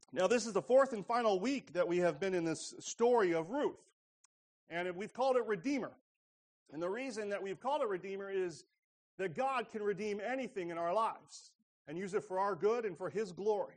Now, this is the fourth and final week that we have been in this story of Ruth, and we've called it Redeemer. And the reason that we've called it Redeemer is that God can redeem anything in our lives and use it for our good and for His glory.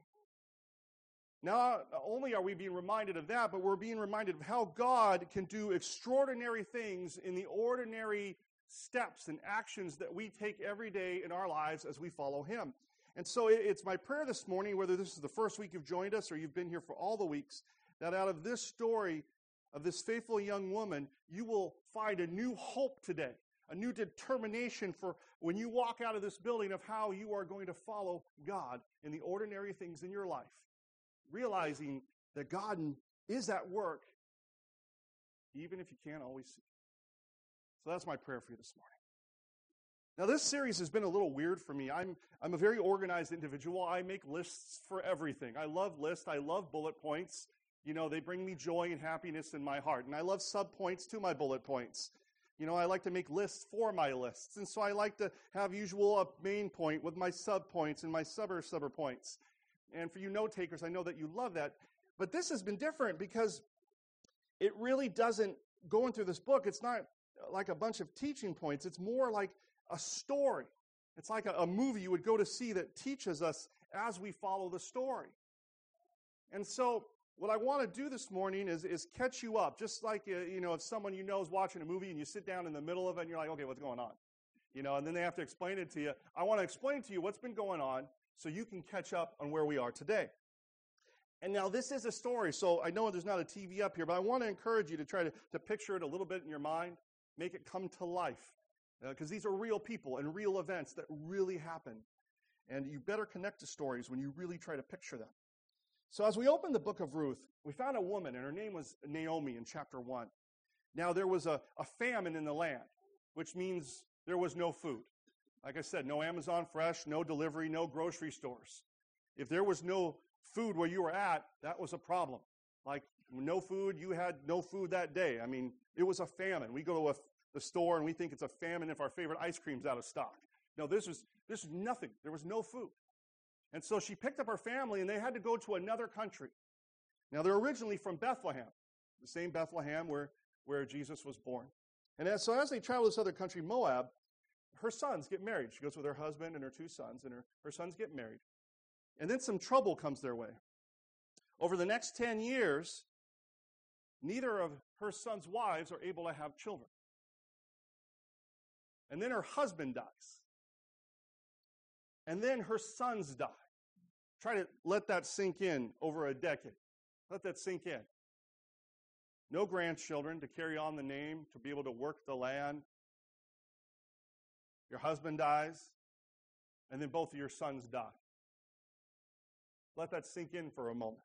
Now, not only are we being reminded of that, but we're being reminded of how God can do extraordinary things in the ordinary steps and actions that we take every day in our lives as we follow Him. And so it's my prayer this morning, whether this is the first week you've joined us or you've been here for all the weeks, that out of this story of this faithful young woman, you will find a new hope today, a new determination for when you walk out of this building of how you are going to follow God in the ordinary things in your life, realizing that God is at work, even if you can't always see. So that's my prayer for you this morning. Now, this series has been a little weird for me. I'm a very organized individual. I make lists for everything. I love lists. I love bullet points. You know, they bring me joy and happiness in my heart. And I love subpoints to my bullet points. You know, I like to make lists for my lists. And so I like to have usual a main point with my subpoints and my sub points. And for you note takers, I know that you love that. But this has been different because it really doesn't, going through this book, it's not like a bunch of teaching points. It's more like a story. It's like a movie you would go to see that teaches us as we follow the story. And so what I want to do this morning is catch you up. Just like, if someone you know is watching a movie and you sit down in the middle of it and you're like, okay, what's going on? And then they have to explain it to you. I want to explain to you what's been going on so you can catch up on where we are today. And now this is a story, so I know there's not a TV up here, but I want to encourage you to try to picture it a little bit in your mind, make it come to life. Because these are real people and real events that really happen. And you better connect to stories when you really try to picture them. So as we open the book of Ruth, we found a woman, and her name was Naomi in chapter 1. Now there was a famine in the land, which means there was no food. Like I said, no Amazon Fresh, no delivery, no grocery stores. If there was no food where you were at, that was a problem. Like no food, you had no food that day. I mean, it was a famine. We go to the store and we think it's a famine if our favorite ice cream's out of stock. No, this was nothing. There was no food. And so she picked up her family and they had to go to another country. Now they're originally from Bethlehem, the same Bethlehem where Jesus was born. And as they travel to this other country, Moab, her sons get married. She goes with her husband and her two sons, and her sons get married. And then some trouble comes their way. Over the next 10 years, neither of her sons' wives are able to have children. And then her husband dies. And then her sons die. Try to let that sink in over a decade. Let that sink in. No grandchildren to carry on the name, to be able to work the land. Your husband dies, and then both of your sons die. Let that sink in for a moment.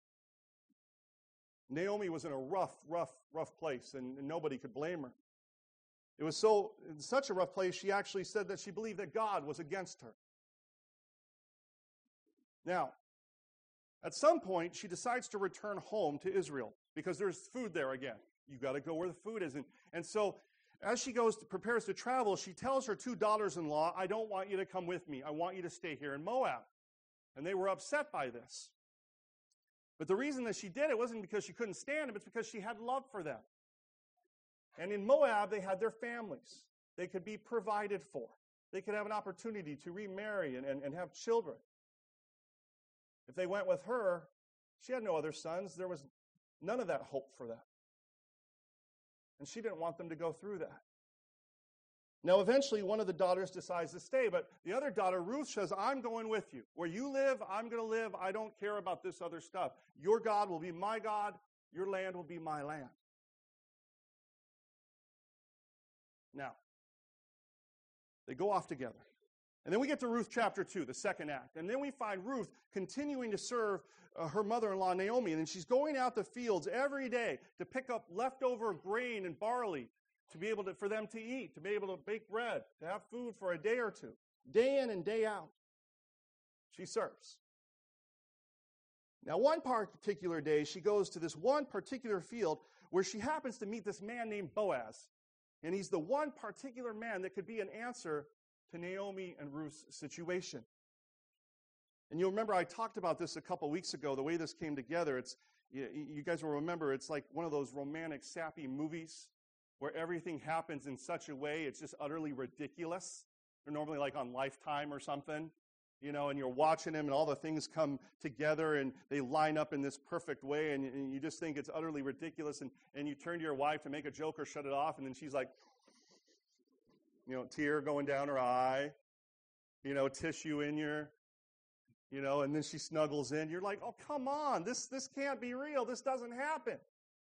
Naomi was in a rough place, and nobody could blame her. It was in such a rough place, she actually said that she believed that God was against her. Now, at some point, she decides to return home to Israel because there's food there again. You got to go where the food is. And so as she prepares to travel, she tells her two daughters-in-law, I don't want you to come with me. I want you to stay here in Moab. And they were upset by this. But the reason that she did it wasn't because she couldn't stand them, it's because she had love for them. And in Moab, they had their families. They could be provided for. They could have an opportunity to remarry and have children. If they went with her, she had no other sons. There was none of that hope for them. And she didn't want them to go through that. Now, eventually, one of the daughters decides to stay, but the other daughter, Ruth, says, I'm going with you. Where you live, I'm going to live. I don't care about this other stuff. Your God will be my God. Your land will be my land. Now, they go off together. And then we get to Ruth chapter 2, the second act. And then we find Ruth continuing to serve her mother-in-law, Naomi. And she's going out the fields every day to pick up leftover grain and barley to be able for them to eat, to be able to bake bread, to have food for a day or two. Day in and day out, she serves. Now, one particular day, she goes to this one particular field where she happens to meet this man named Boaz. And he's the one particular man that could be an answer to Naomi and Ruth's situation. And you'll remember I talked about this a couple weeks ago, the way this came together. You guys will remember it's like one of those romantic, sappy movies where everything happens in such a way it's just utterly ridiculous. They're normally like on Lifetime or something, and you're watching them and all the things come together and they line up in this perfect way and you just think it's utterly ridiculous and you turn to your wife to make a joke or shut it off and then she's like, tear going down her eye, tissue in your, and then she snuggles in. You're like, oh, come on, this can't be real. This doesn't happen.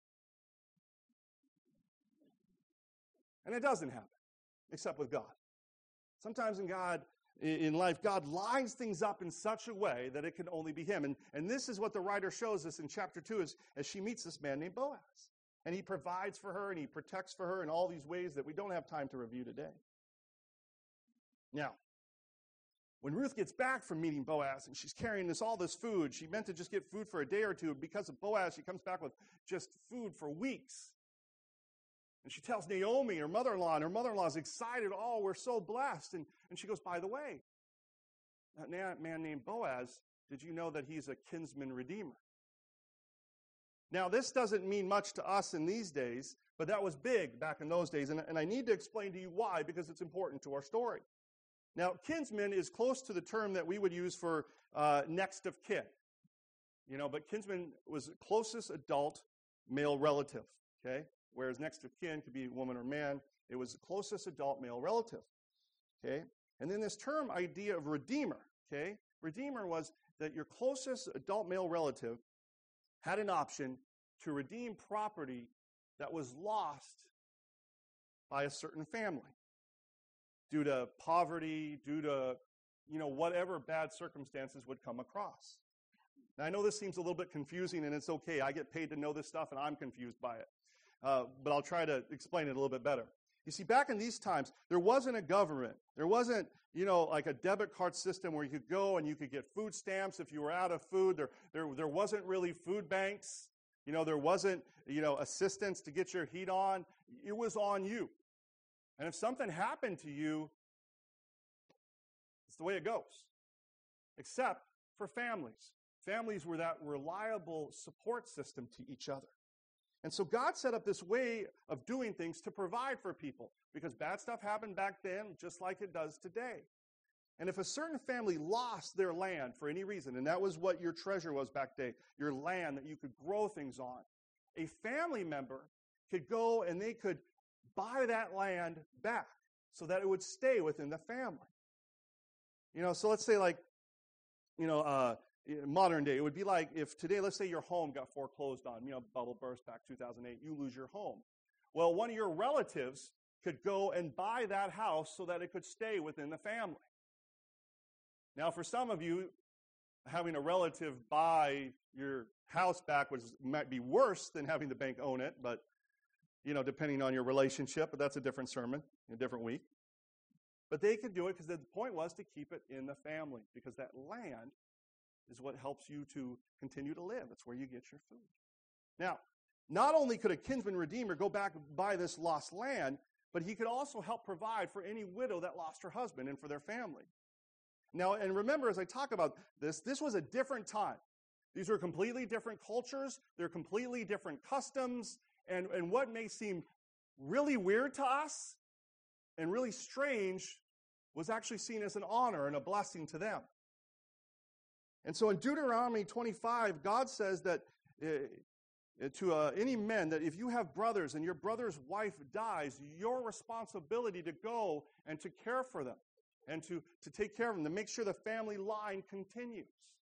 And it doesn't happen, except with God. Sometimes in life, God lines things up in such a way that it can only be him. And this is what the writer shows us in chapter 2 as she meets this man named Boaz. And he provides for her and he protects for her in all these ways that we don't have time to review today. Now, when Ruth gets back from meeting Boaz and she's carrying all this food, she meant to just get food for a day or two. Because of Boaz, she comes back with just food for weeks. And she tells Naomi, her mother-in-law, and her mother-in-law is excited. Oh, we're so blessed. And she goes, by the way, that man named Boaz, did you know that he's a kinsman redeemer? Now, this doesn't mean much to us in these days, but that was big back in those days. And I need to explain to you why, because it's important to our story. Now, kinsman is close to the term that we would use for next of kin. But kinsman was closest adult male relative, okay? Whereas next of kin could be woman or man. It was the closest adult male relative, okay? And then this term idea of redeemer, okay? Redeemer was that your closest adult male relative had an option to redeem property that was lost by a certain family due to poverty, due to, whatever bad circumstances would come across. Now, I know this seems a little bit confusing, and it's okay. I get paid to know this stuff, and I'm confused by it. But I'll try to explain it a little bit better. You see, back in these times, there wasn't a government. There wasn't, like a debit card system where you could go and you could get food stamps if you were out of food. There wasn't really food banks. There wasn't, assistance to get your heat on. It was on you. And if something happened to you, it's the way it goes. Except for families. Families were that reliable support system to each other. And so God set up this way of doing things to provide for people because bad stuff happened back then just like it does today. And if a certain family lost their land for any reason, and that was what your treasure was back then, your land that you could grow things on, a family member could go and they could buy that land back so that it would stay within the family. So let's say modern day, it would be like if today, let's say your home got foreclosed on, bubble burst back 2008, you lose your home. Well, one of your relatives could go and buy that house so that it could stay within the family. Now, for some of you, having a relative buy your house back might be worse than having the bank own it, but, depending on your relationship, but that's a different sermon, a different week. But they could do it because the point was to keep it in the family because that land is what helps you to continue to live. It's where you get your food. Now, not only could a kinsman redeemer go back and buy this lost land, but he could also help provide for any widow that lost her husband and for their family. Now, and remember, as I talk about this was a different time. These were completely different cultures. They're completely different customs. And what may seem really weird to us and really strange was actually seen as an honor and a blessing to them. And so in Deuteronomy 25, God says that to any men that if you have brothers and your brother's wife dies, your responsibility to go and to care for them and to take care of them, to make sure the family line continues.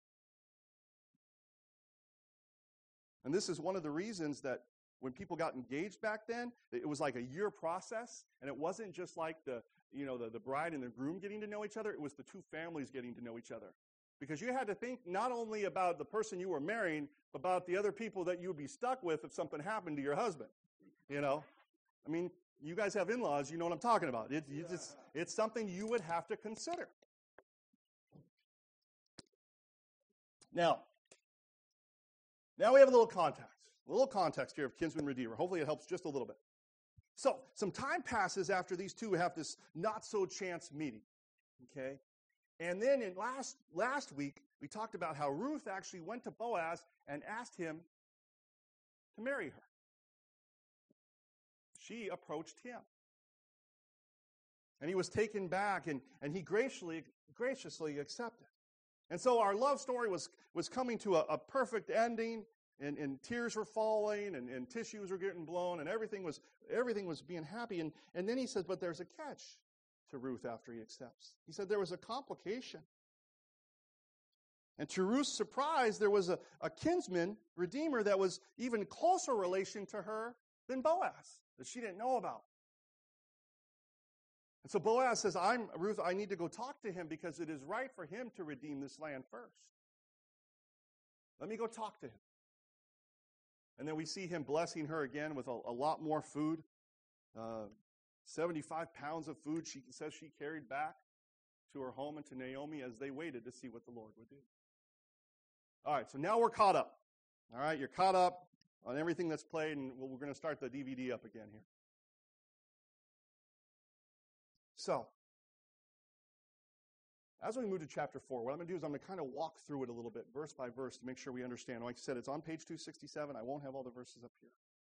And this is one of the reasons that when people got engaged back then, it was like a year process, and it wasn't just like the bride and the groom getting to know each other, it was the two families getting to know each other. Because you had to think not only about the person you were marrying, but about the other people that you would be stuck with if something happened to your husband. I mean, you guys have in-laws, you know what I'm talking about. It's something you would have to consider. Now we have a little context here of kinsman redeemer. Hopefully it helps just a little bit. So, some time passes after these two have this not-so-chance meeting, okay? And then in last week, we talked about how Ruth actually went to Boaz and asked him to marry her. She approached him. And he was taken back, and he graciously accepted. And so our love story was coming to a perfect ending, and tears were falling, and tissues were getting blown, and everything was being happy. And then he says, but there's a catch to Ruth after he accepts. He said there was a complication. And to Ruth's surprise, there was a kinsman, redeemer, that was even closer relation to her than Boaz, that she didn't know about. And so Boaz says, Ruth, I need to go talk to him because it is right for him to redeem this land first. Let me go talk to him. And then we see him blessing her again with a lot more food. 75 pounds of food she says she carried back to her home and to Naomi as they waited to see what the Lord would do. All right, so now we're caught up. All right, you're caught up on everything that's played, and we're going to start the DVD up again here. So, as we move to chapter 4, what I'm going to do is I'm going to kind of walk through it a little bit, verse by verse, to make sure we understand. Like I said, it's on page 267. I won't have all the verses up here.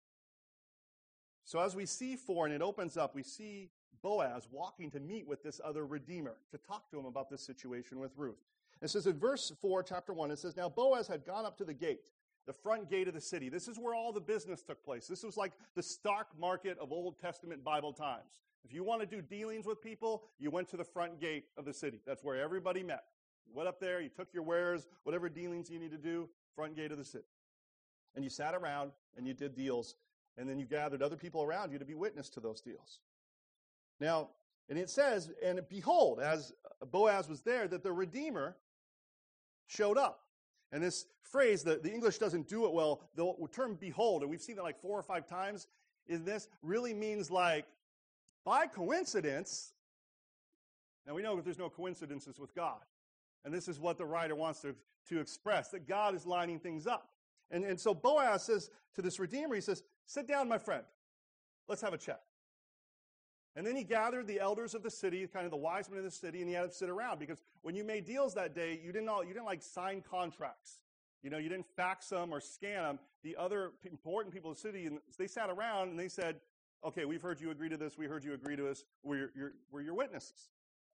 So as we see 4, and it opens up, we see Boaz walking to meet with this other redeemer, to talk to him about this situation with Ruth. It says in verse 4, chapter 1, it says, now Boaz had gone up to the gate, the front gate of the city. This is where all the business took place. This was like the stock market of Old Testament Bible times. If you want to do dealings with people, you went to the front gate of the city. That's where everybody met. You went up there, you took your wares, whatever dealings you need to do, front gate of the city. And you sat around and you did deals, and then you gathered other people around you to be witness to those deals. Now, and it says, and behold, as Boaz was there, that the Redeemer showed up. And this phrase, the English doesn't do it well, the term behold, and we've seen it like 4 or 5 times, in this really means like, by coincidence, now we know that there's no coincidences with God. And this is what the writer wants to express, that God is lining things up. And so Boaz says to this Redeemer, he says, sit down, my friend. Let's have a chat. And then he gathered the elders of the city, kind of the wise men of the city, and he had them sit around. Because when you made deals that day, you didn't like sign contracts. You know, you didn't fax them or scan them. The other important people of the city, and they sat around and they said, okay, we've heard you agree to this. We heard you agree to this. We're your witnesses.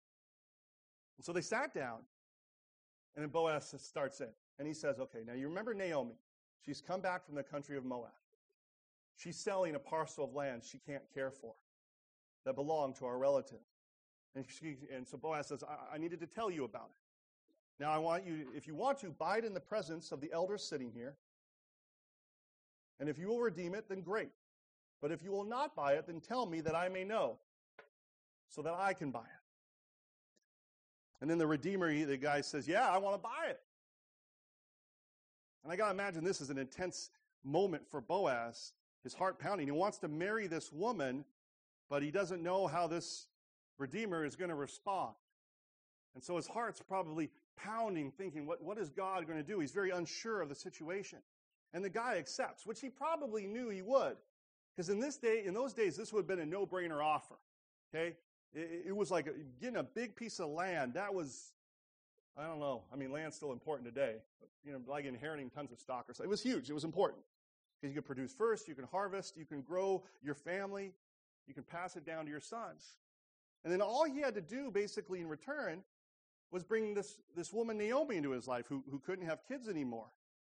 And so they sat down, and then Boaz starts in. And he says, okay, now you remember Naomi. She's come back from the country of Moab. She's selling a parcel of land she can't care for that belonged to our relative. And so Boaz says, I needed to tell you about it. Now I want you, if you want to, buy it in the presence of the elders sitting here. And if you will redeem it, then great. But if you will not buy it, then tell me that I may know, so that I can buy it. And then the Redeemer, the guy says, yeah, I want to buy it. And I got to imagine this is an intense moment for Boaz, his heart pounding. He wants to marry this woman, but he doesn't know how this Redeemer is going to respond. And so his heart's probably pounding, thinking, what is God going to do? He's very unsure of the situation. And the guy accepts, which he probably knew he would. Because in those days, this would have been a no-brainer offer. Okay? It was like getting a big piece of land. That was, I don't know. I mean, land's still important today. But, like inheriting tons of stock or something. It was huge. It was important. Because you could produce first, you can harvest, you can grow your family, you can pass it down to your sons. And then all he had to do, basically, in return, was bring this woman Naomi into his life, who couldn't have kids anymore.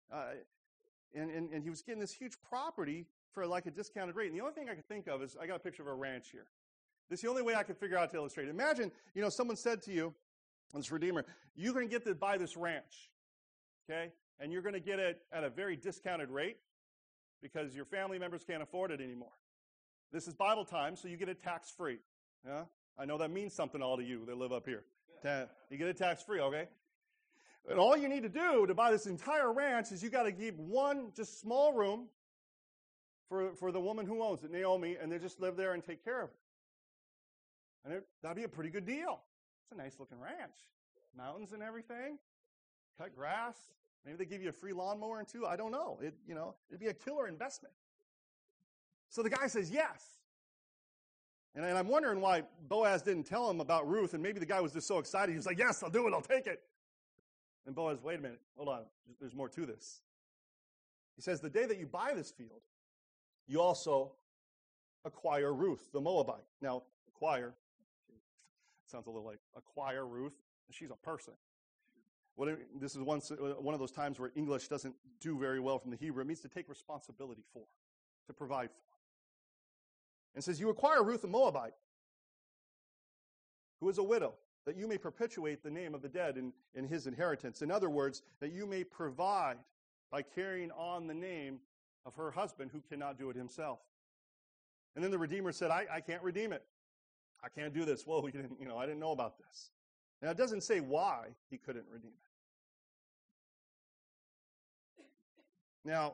And he was getting this huge property for like a discounted rate. And the only thing I could think of is, I got a picture of a ranch here. This is the only way I could figure out to illustrate it. Imagine, someone said to you, this Redeemer, you're going to get to buy this ranch, okay? And you're going to get it at a very discounted rate because your family members can't afford it anymore. This is Bible time, so you get it tax-free. Yeah? I know that means something all to you that live up here. You get it tax-free, okay? And all you need to do to buy this entire ranch is you got to keep one just small room for the woman who owns it, Naomi, and they just live there and take care of it. And that'd be a pretty good deal. It's a nice-looking ranch. Mountains and everything. Cut grass. Maybe they give you a free lawnmower and two. I don't know. It'd be a killer investment. So the guy says yes. And I'm wondering why Boaz didn't tell him about Ruth, and maybe the guy was just so excited. He was like, yes, I'll do it. I'll take it. And Boaz, wait a minute, hold on, there's more to this. He says, the day that you buy this field, you also acquire Ruth, the Moabite. Now, acquire, sounds a little like acquire Ruth. She's a person. This is one of those times where English doesn't do very well from the Hebrew. It means to take responsibility for, to provide for. And says, you acquire Ruth the Moabite, who is a widow, that you may perpetuate the name of the dead in his inheritance. In other words, that you may provide by carrying on the name of her husband who cannot do it himself. And then the Redeemer said, I can't redeem it. I can't do this. Well, I didn't know about this. Now, it doesn't say why he couldn't redeem it. Now,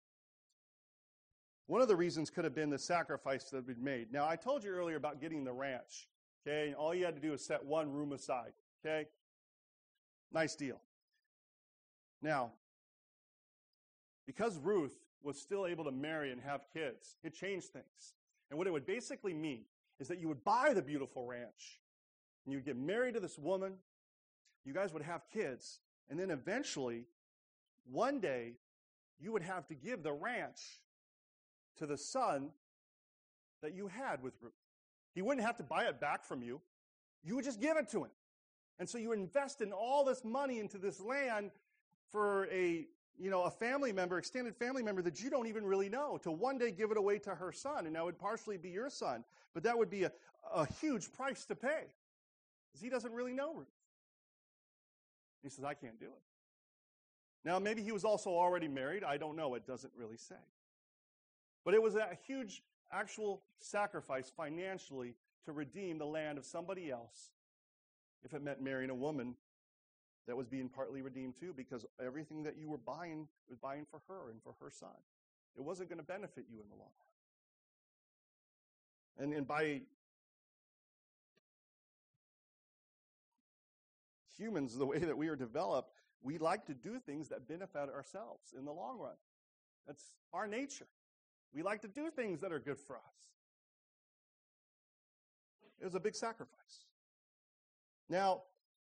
one of the reasons could have been the sacrifice that had been made. Now, I told you earlier about getting the ranch, okay? And all you had to do is set one room aside, okay? Nice deal. Now, because Ruth was still able to marry and have kids, it changed things. And what it would basically mean is that you would buy the beautiful ranch, and you'd get married to this woman, you guys would have kids, and then eventually, one day, you would have to give the ranch to the son that you had with Ruth. He wouldn't have to buy it back from you. You would just give it to him. And so you invest in all this money into this land for a family member, extended family member that you don't even really know, to one day give it away to her son. And that would partially be your son. But that would be a huge price to pay, because he doesn't really know Ruth. He says, I can't do it. Now, maybe he was also already married. I don't know. It doesn't really say. But it was a huge actual sacrifice financially to redeem the land of somebody else, if it meant marrying a woman that was being partly redeemed too, because everything that you were buying was buying for her and for her son. It wasn't going to benefit you in the long run. And by humans, the way that we are developed, we like to do things that benefit ourselves in the long run. That's our nature. We like to do things that are good for us. It was a big sacrifice. Now,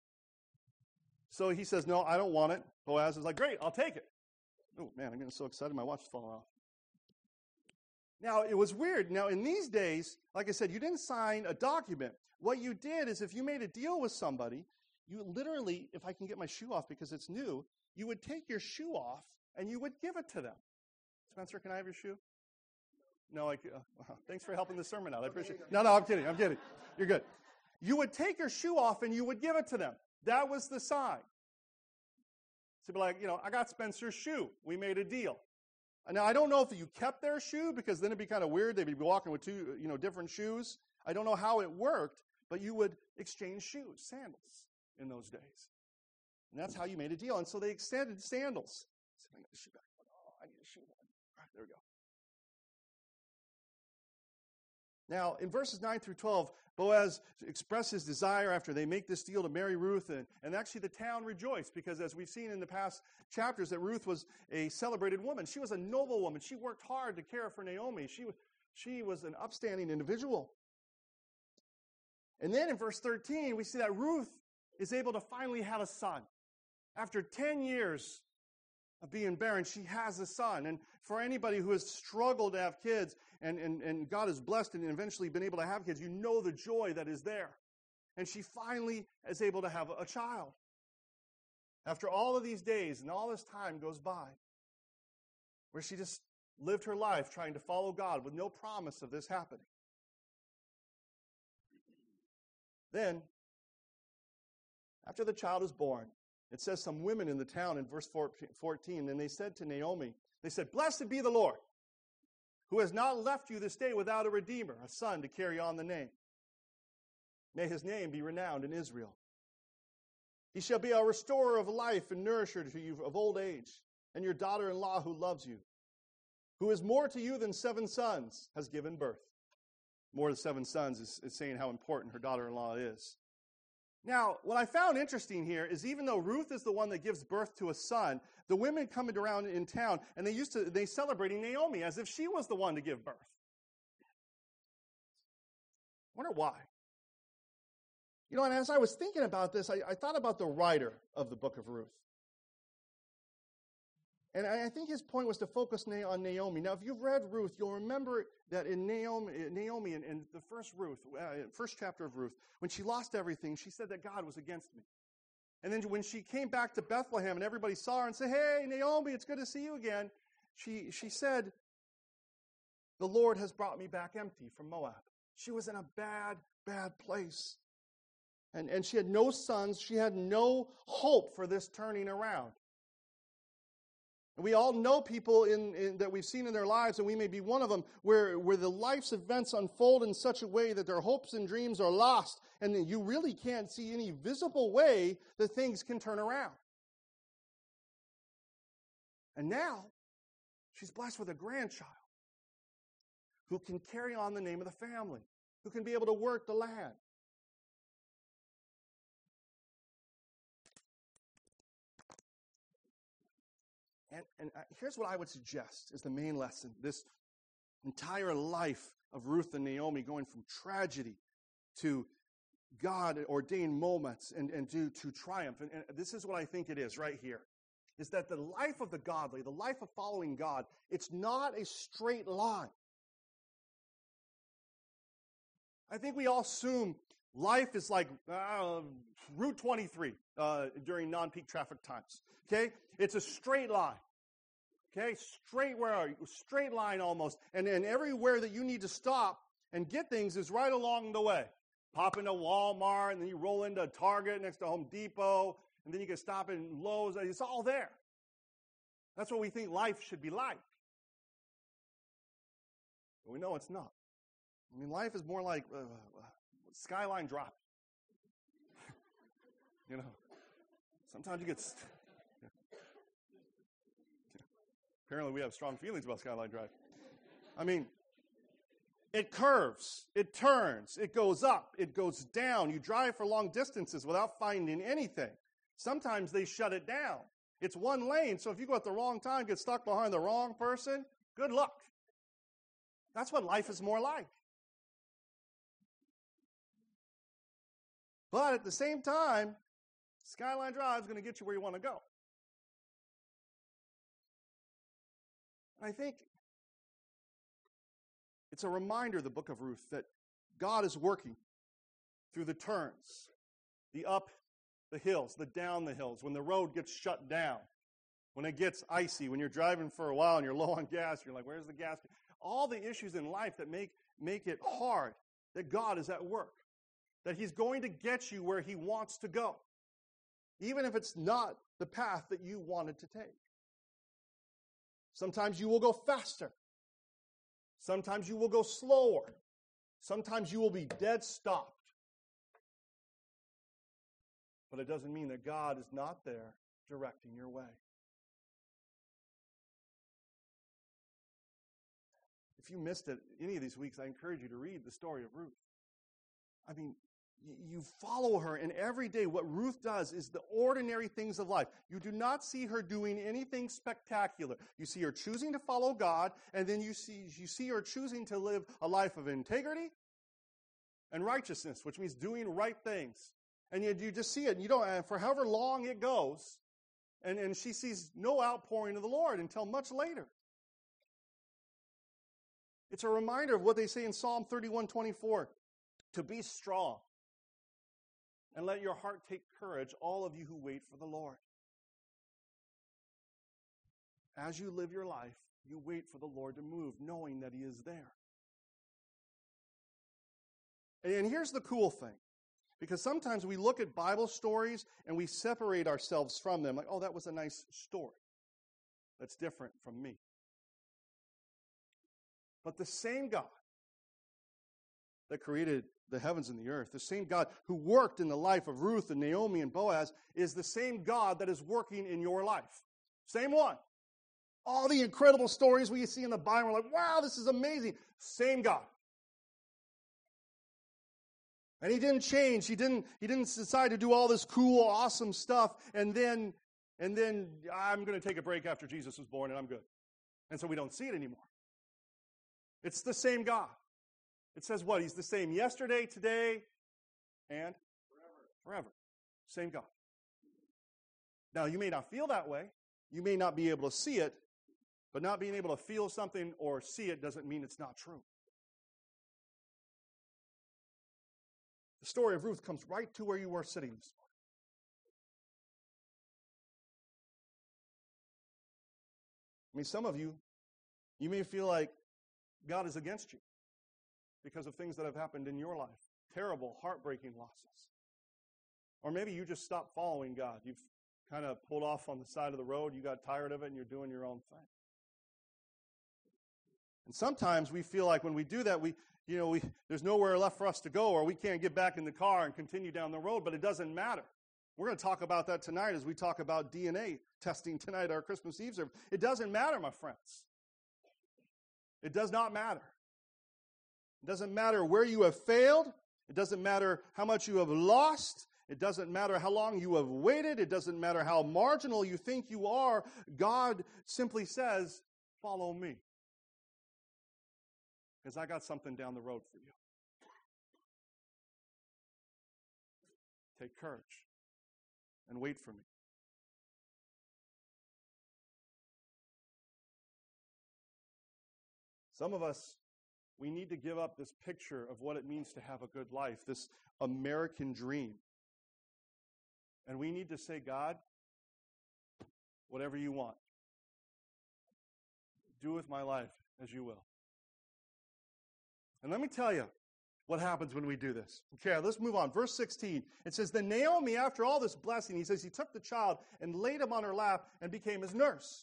so he says, no, I don't want it. Boaz is like, great, I'll take it. Oh, man, I'm getting so excited, my watch is falling off. Now, it was weird. Now, in these days, like I said, you didn't sign a document. What you did is if you made a deal with somebody, you literally, if I can get my shoe off because it's new, you would take your shoe off and you would give it to them. Spencer, can I have your shoe? No, thanks for helping the sermon out. I appreciate it. No, I'm kidding. You're good. You would take your shoe off and you would give it to them. That was the sign. So be like, I got Spencer's shoe. We made a deal. Now, I don't know if you kept their shoe, because then it'd be kind of weird. They'd be walking with two, different shoes. I don't know how it worked, but you would exchange shoes, sandals, in those days. And that's how you made a deal. And so they extended sandals. I got the shoe back. Oh, I need a shoe one. All right, there we go. Now, in verses 9 through 12, Boaz expresses his desire after they make this deal to marry Ruth, and actually the town rejoiced, because as we've seen in the past chapters, that Ruth was a celebrated woman. She was a noble woman. She worked hard to care for Naomi. She was an upstanding individual. And then in verse 13, we see that Ruth is able to finally have a son. After 10 years of being barren, she has a son. And for anybody who has struggled to have kids, and God has blessed and eventually been able to have kids, you know the joy that is there. And she finally is able to have a child. After all of these days and all this time goes by, where she just lived her life trying to follow God with no promise of this happening. Then, after the child is born, it says some women in the town in verse 14, and they said to Naomi, they said, "Blessed be the Lord, who has not left you this day without a redeemer, a son to carry on the name. May his name be renowned in Israel. He shall be a restorer of life and nourisher to you of old age, and your daughter-in-law who loves you, who is more to you than 7 sons, has given birth." More than 7 sons is saying how important her daughter-in-law is. Now, what I found interesting here is even though Ruth is the one that gives birth to a son, the women coming around in town, and they celebrating Naomi as if she was the one to give birth. I wonder why. And as I was thinking about this, I thought about the writer of the book of Ruth. And I think his point was to focus on Naomi. Now, if you've read Ruth, you'll remember that in Naomi in the first chapter of Ruth, when she lost everything, she said that God was against me. And then when she came back to Bethlehem and everybody saw her and said, "Hey, Naomi, it's good to see you again," she said, "The Lord has brought me back empty from Moab." She was in a bad, bad place. And she had no sons. She had no hope for this turning around. And we all know people that we've seen in their lives, and we may be one of them, where the life's events unfold in such a way that their hopes and dreams are lost, and you really can't see any visible way that things can turn around. And now, she's blessed with a grandchild who can carry on the name of the family, who can be able to work the land. And here's what I would suggest is the main lesson. This entire life of Ruth and Naomi going from tragedy to God-ordained moments and to triumph. And this is what I think it is right here, is that the life of the godly, the life of following God, it's not a straight line. I think we all assume life is like Route 23 during non-peak traffic times. Okay? It's a straight line. Okay? Straight line almost. And everywhere that you need to stop and get things is right along the way. Pop into Walmart, and then you roll into Target next to Home Depot, and then you can stop in Lowe's. It's all there. That's what we think life should be like. But we know it's not. I mean, life is more like Skyline Drive. You know, sometimes you get... Apparently we have strong feelings about Skyline Drive. I mean, it curves, it turns, it goes up, it goes down. You drive for long distances without finding anything. Sometimes they shut it down. It's one lane, so if you go at the wrong time, get stuck behind the wrong person, good luck. That's what life is more like. But at the same time, Skyline Drive is going to get you where you want to go. I think it's a reminder, the book of Ruth, that God is working through the turns, the up the hills, the down the hills, when the road gets shut down, when it gets icy, when you're driving for a while and you're low on gas, you're like, where's the gas? All the issues in life that make it hard, that God is at work, that He's going to get you where He wants to go, even if it's not the path that you wanted to take. Sometimes you will go faster. Sometimes you will go slower. Sometimes you will be dead stopped. But it doesn't mean that God is not there directing your way. If you missed it any of these weeks, I encourage you to read the story of Ruth. I mean, you follow her, and every day what Ruth does is the ordinary things of life. You do not see her doing anything spectacular. You see her choosing to follow God, and then you see her choosing to live a life of integrity and righteousness, which means doing right things. And you just see it, and you don't, for however long it goes, and she sees no outpouring of the Lord until much later. It's a reminder of what they say in Psalm 31:24, to be strong. And let your heart take courage, all of you who wait for the Lord. As you live your life, you wait for the Lord to move, knowing that He is there. And here's the cool thing. Because sometimes we look at Bible stories and we separate ourselves from them. Like, oh, that was a nice story. That's different from me. But the same God that created the heavens and the earth, the same God who worked in the life of Ruth and Naomi and Boaz, is the same God that is working in your life. Same one. All the incredible stories we see in the Bible, we're like, wow, this is amazing. Same God. And He didn't change. He didn't decide to do all this cool, awesome stuff, and then I'm going to take a break after Jesus was born, and I'm good. And so we don't see it anymore. It's the same God. It says what? He's the same yesterday, today, and forever. Same God. Now, you may not feel that way. You may not be able to see it, but not being able to feel something or see it doesn't mean it's not true. The story of Ruth comes right to where you were sitting this morning. I mean, some of you may feel like God is against you because of things that have happened in your life. Terrible, heartbreaking losses. Or maybe you just stopped following God. You've kind of pulled off on the side of the road. You got tired of it and you're doing your own thing. And sometimes we feel like when we do that, there's nowhere left for us to go, or we can't get back in the car and continue down the road, but it doesn't matter. We're going to talk about that tonight as we talk about DNA testing tonight, our Christmas Eve service. It doesn't matter, my friends. It does not matter. It doesn't matter where you have failed. It doesn't matter how much you have lost. It doesn't matter how long you have waited. It doesn't matter how marginal you think you are. God simply says, follow me. Because I got something down the road for you. Take courage and wait for me. Some of us, we need to give up this picture of what it means to have a good life, this American dream. And we need to say, God, whatever you want, do with my life as you will. And let me tell you what happens when we do this. Okay, let's move on. Verse 16, it says, Then Naomi, after all this blessing, he says, he took the child and laid him on her lap and became his nurse.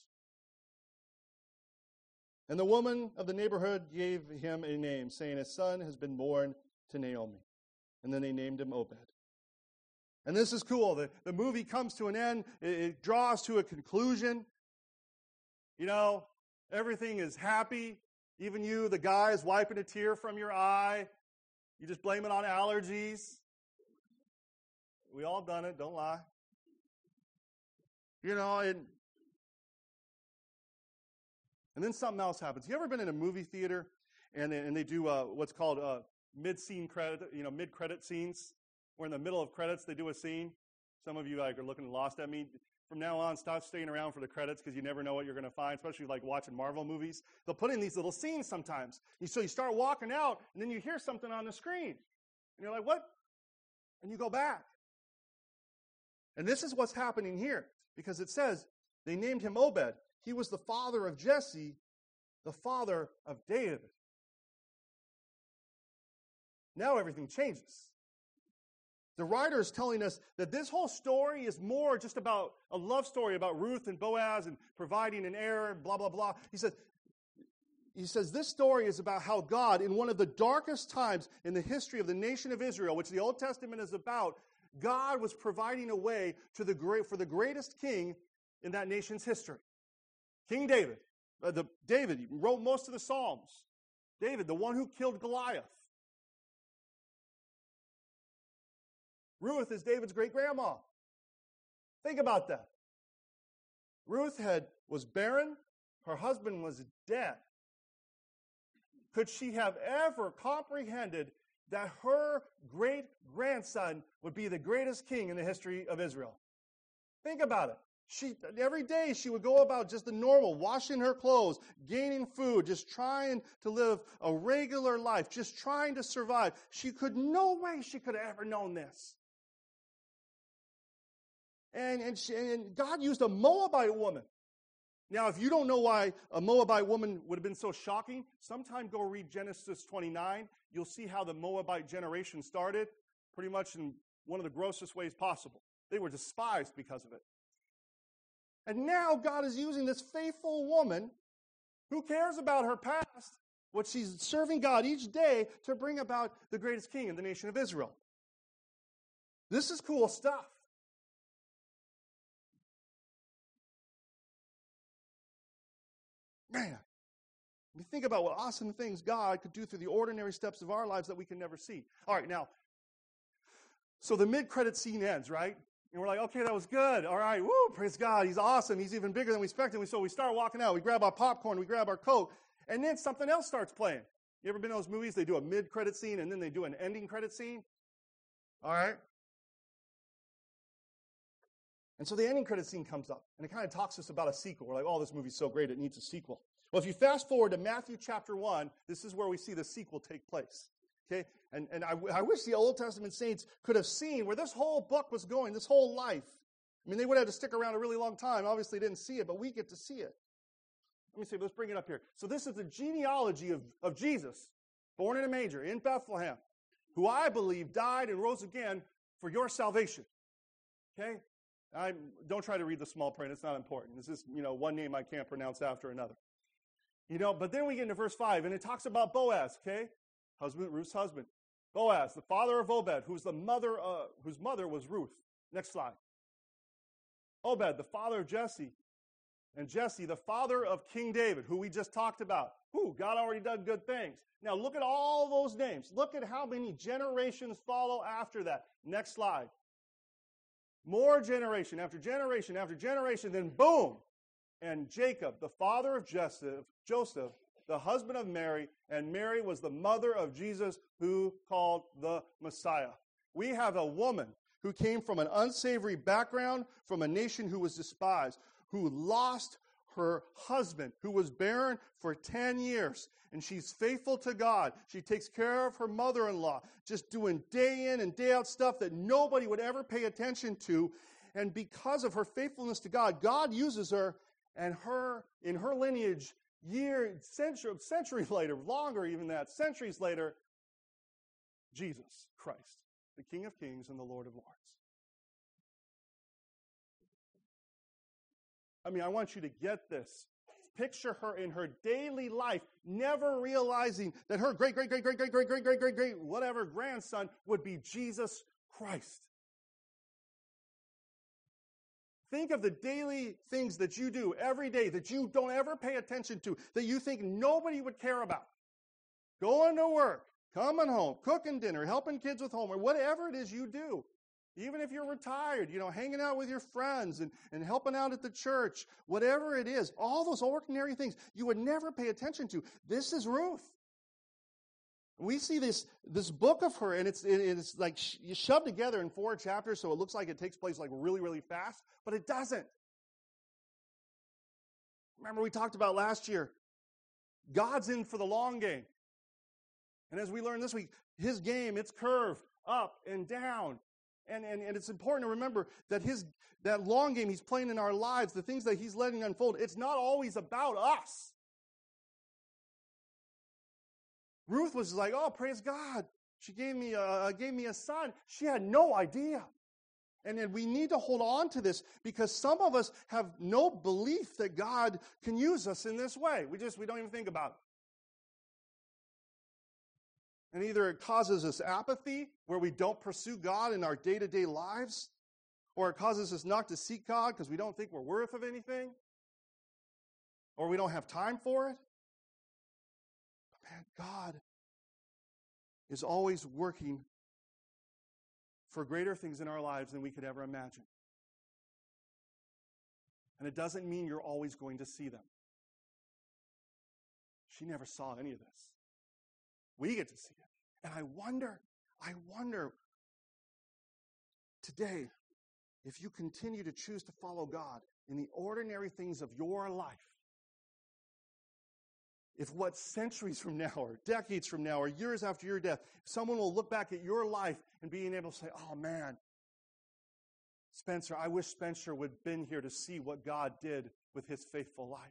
And the woman of the neighborhood gave him a name, saying, A son has been born to Naomi. And then they named him Obed. And this is cool. The movie comes to an end. It draws to a conclusion. You know, everything is happy. Even you, the guy, is wiping a tear from your eye. You just blame it on allergies. We all done it, don't lie. You know, and then something else happens. You ever been in a movie theater and they do what's called mid-scene credit, mid-credit scenes, where in the middle of credits they do a scene? Some of you are looking lost at me. From now on, stop staying around for the credits because you never know what you're going to find, especially like watching Marvel movies. They'll put in these little scenes sometimes. So you start walking out, and then you hear something on the screen. And you're like, what? And you go back. And this is what's happening here, because it says they named him Obed. He was the father of Jesse, the father of David. Now everything changes. The writer is telling us that this whole story is more just about a love story about Ruth and Boaz and providing an heir and blah, blah, blah. He says this story is about how God, in one of the darkest times in the history of the nation of Israel, which the Old Testament is about, God was providing a way for the greatest king in that nation's history. King David. David wrote most of the Psalms. David, the one who killed Goliath. Ruth is David's great-grandma. Think about that. Ruth was barren. Her husband was dead. Could she have ever comprehended that her great-grandson would be the greatest king in the history of Israel? Think about it. Every day she would go about just the normal, washing her clothes, gaining food, just trying to live a regular life, just trying to survive. No way she could have ever known this. And God used a Moabite woman. Now, if you don't know why a Moabite woman would have been so shocking, sometime go read Genesis 29. You'll see how the Moabite generation started, pretty much in one of the grossest ways possible. They were despised because of it. And now God is using this faithful woman who cares about her past, what she's serving God each day, to bring about the greatest king in the nation of Israel. This is cool stuff. Man, we think about what awesome things God could do through the ordinary steps of our lives that we can never see. All right, now, so the mid-credit scene ends, right? And we're like, okay, that was good. All right, woo, praise God. He's awesome. He's even bigger than we expected. So we start walking out. We grab our popcorn. We grab our Coke. And then something else starts playing. You ever been in those movies? They do a mid-credit scene, and then they do an ending credit scene. All right? And so the ending credit scene comes up, and it kind of talks to us about a sequel. We're like, oh, this movie's so great, it needs a sequel. Well, if you fast forward to Matthew chapter 1, this is where we see the sequel take place. Okay? And I wish the Old Testament saints could have seen where this whole book was going, this whole life. I mean, they would have had to stick around a really long time. Obviously, they didn't see it, but we get to see it. Let me see, let's bring it up here. So this is the genealogy of Jesus, born in a manger in Bethlehem, who I believe died and rose again for your salvation. Okay? Don't try to read the small print. It's not important. This is, one name I can't pronounce after another. But then we get into verse 5, and it talks about Boaz, okay? Ruth's husband. Boaz, the father of Obed, whose mother was Ruth. Next slide. Obed, the father of Jesse. And Jesse, the father of King David, who we just talked about. God already done good things. Now look at all those names. Look at how many generations follow after that. Next slide. More generation after generation after generation, then boom. And Jacob, the father of Joseph, the husband of Mary, and Mary was the mother of Jesus, who called the Messiah. We have a woman who came from an unsavory background, from a nation who was despised, who lost her husband, who was barren for 10 years. And she's faithful to God. She takes care of her mother-in-law, just doing day in and day out stuff that nobody would ever pay attention to. And because of her faithfulness to God, God uses her, and in her lineage, centuries later, longer even that, centuries later, Jesus Christ, the King of Kings and the Lord of Lords. I want you to get this. Picture her in her daily life, never realizing that her great whatever grandson would be Jesus Christ. Think of the daily things that you do every day that you don't ever pay attention to, that you think nobody would care about. Going to work, coming home, cooking dinner, helping kids with homework, whatever it is you do. Even if you're retired, hanging out with your friends and helping out at the church, whatever it is, all those ordinary things you would never pay attention to. This is Ruth. We see this book of her, and it's like shoved together in 4 chapters, so it looks like it takes place like really, really fast, but it doesn't. Remember we talked about last year, God's in for the long game. And as we learned this week, his game, it's curved up and down. And it's important to remember that that long game he's playing in our lives, the things that he's letting unfold, it's not always about us. Ruth was like, oh, praise God. She gave me a son. She had no idea. And we need to hold on to this because some of us have no belief that God can use us in this way. We don't even think about it. And either it causes us apathy, where we don't pursue God in our day-to-day lives, or it causes us not to seek God because we don't think we're worth of anything, or we don't have time for it. But man, God is always working for greater things in our lives than we could ever imagine. And it doesn't mean you're always going to see them. She never saw any of this. We get to see it. And I wonder today, if you continue to choose to follow God in the ordinary things of your life, if what centuries from now or decades from now or years after your death, someone will look back at your life and being able to say, oh man, Spencer, I wish Spencer would have been here to see what God did with his faithful life.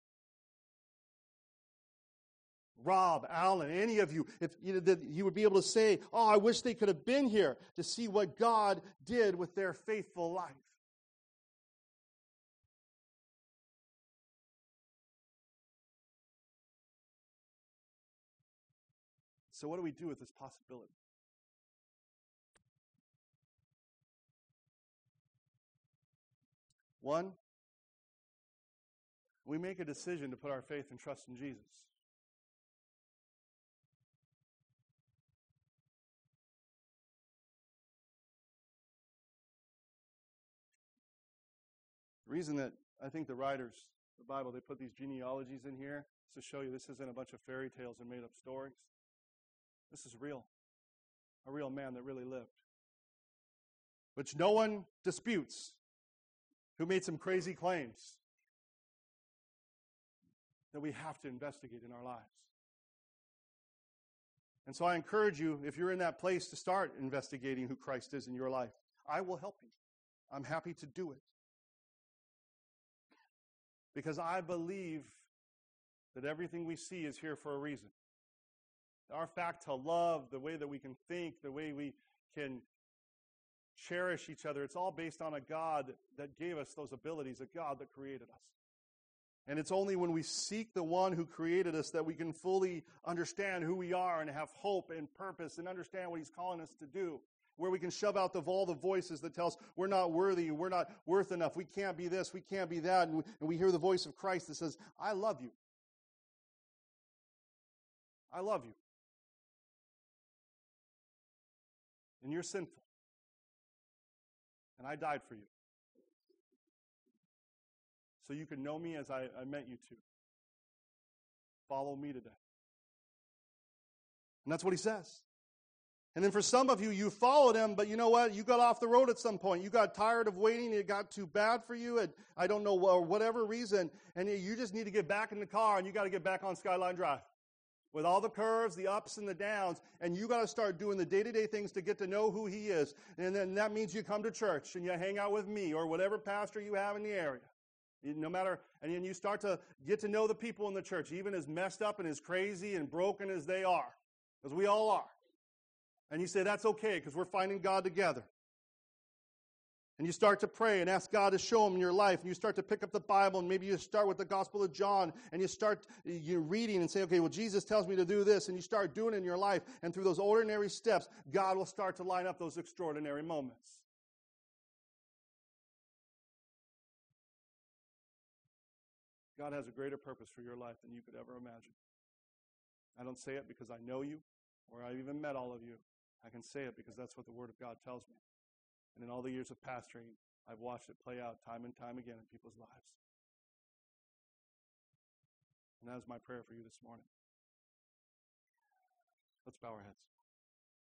Rob, Alan, any of you, if you would be able to say, oh, I wish they could have been here to see what God did with their faithful life. So what do we do with this possibility? One, we make a decision to put our faith and trust in Jesus. The reason that I think the writers, the Bible, they put these genealogies in here is to show you this isn't a bunch of fairy tales and made-up stories. This is real. A real man that really lived. Which no one disputes. who made some crazy claims that we have to investigate in our lives. And so I encourage you, if you're in that place, to start investigating who Christ is in your life. I will help you. I'm happy to do it. Because I believe that everything we see is here for a reason. Our fact to love, the way that we can think, the way we can cherish each other, it's all based on a God that gave us those abilities, a God that created us. And it's only when we seek the one who created us that we can fully understand who we are and have hope and purpose and understand what he's calling us to do. Where we can shove out all the voices that tell us we're not worthy, we're not worth enough, we can't be this, we can't be that. And we hear the voice of Christ that says, I love you. I love you. And you're sinful. And I died for you. So you can know me as I meant you to. Follow me today. And that's what he says. And then for some of you, you followed him, but you know what? You got off the road at some point. You got tired of waiting. It got too bad for you. And I don't know, whatever reason. And you just need to get back in the car, and you got to get back on Skyline Drive. With all the curves, the ups and the downs, and you got to start doing the day-to-day things to get to know who he is. And then that means you come to church, and you hang out with me or whatever pastor you have in the area. No matter, and then you start to get to know the people in the church, even as messed up and as crazy and broken as they are, because we all are. And you say, that's okay, because we're finding God together. And you start to pray and ask God to show him in your life, and you start to pick up the Bible, and maybe you start with the Gospel of John, and you start reading and say, okay, well, Jesus tells me to do this, and you start doing it in your life, and through those ordinary steps, God will start to line up those extraordinary moments. God has a greater purpose for your life than you could ever imagine. I don't say it because I know you or I've even met all of you. I can say it because that's what the Word of God tells me. And in all the years of pastoring, I've watched it play out time and time again in people's lives. And that is my prayer for you this morning. Let's bow our heads.